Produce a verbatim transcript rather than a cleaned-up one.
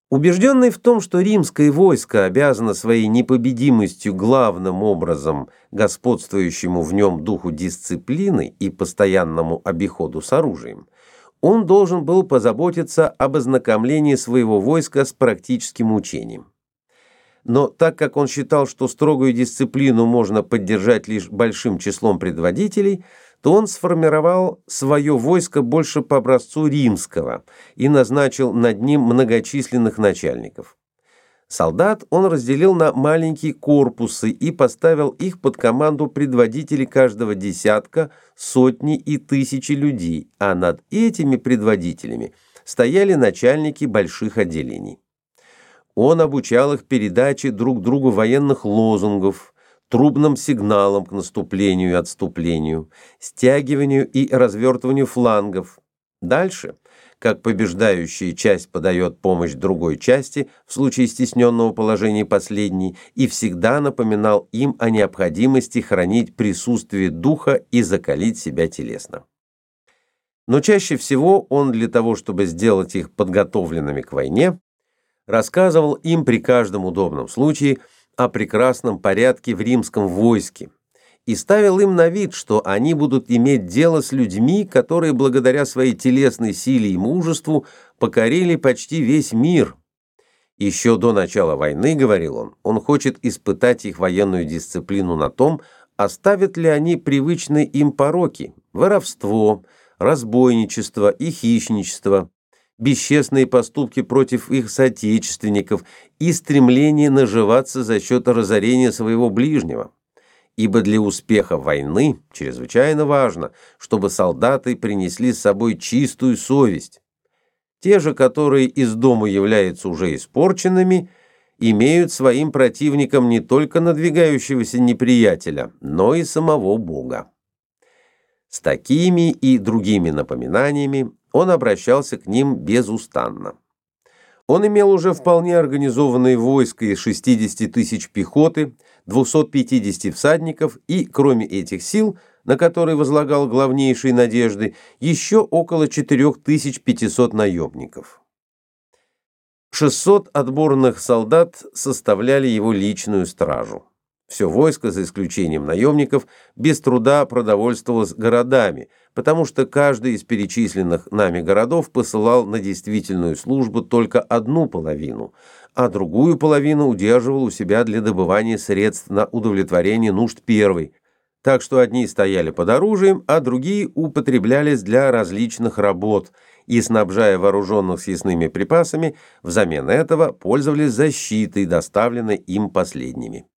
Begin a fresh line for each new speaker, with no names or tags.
Убежденный в том, что римское войско обязано своей непобедимостью главным образом господствующему в нем духу дисциплины и постоянному обиходу с оружием, он должен был позаботиться об ознакомлении своего войска с практическим учением. Но так как он считал, что строгую дисциплину можно поддержать лишь большим числом предводителей, то он сформировал свое войско больше по образцу римского и назначил над ним многочисленных начальников. Солдат он разделил на маленькие корпусы и поставил их под команду предводителей каждого десятка, сотни и тысячи людей, а над этими предводителями стояли начальники больших отделений. Он обучал их передаче друг другу военных лозунгов, трубным сигналам к наступлению и отступлению, стягиванию и развертыванию флангов. Дальше, как побеждающая часть подает помощь другой части в случае стесненного положения последней, и всегда напоминал им о необходимости хранить присутствие духа и закалить себя телесно. Но чаще всего он для того, чтобы сделать их подготовленными к войне, рассказывал им при каждом удобном случае о прекрасном порядке в римском войске и ставил им на вид, что они будут иметь дело с людьми, которые благодаря своей телесной силе и мужеству покорили почти весь мир. Еще до начала войны, говорил он, он хочет испытать их военную дисциплину на том, оставят ли они привычные им пороки – воровство, разбойничество и хищничество, бесчестные поступки против их соотечественников и стремление наживаться за счет разорения своего ближнего. Ибо для успеха войны чрезвычайно важно, чтобы солдаты принесли с собой чистую совесть. Те же, которые из дому являются уже испорченными, имеют своим противником не только надвигающегося неприятеля, но и самого Бога. С такими и другими напоминаниями он обращался к ним безустанно. Он имел уже вполне организованное войско из шестидесяти тысяч пехоты, двухсот пятидесяти всадников и, кроме этих сил, на которые возлагал главнейшие надежды, еще около четырёх тысяч пятисот наемников. шестьсот отборных солдат составляли его личную стражу. Все войско, за исключением наемников, без труда продовольствовалось городами, потому что каждый из перечисленных нами городов посылал на действительную службу только одну половину, а другую половину удерживал у себя для добывания средств на удовлетворение нужд первой, так что одни стояли под оружием, а другие употреблялись для различных работ и, снабжая вооруженных съестными припасами, взамен этого пользовались защитой, доставленной им последними.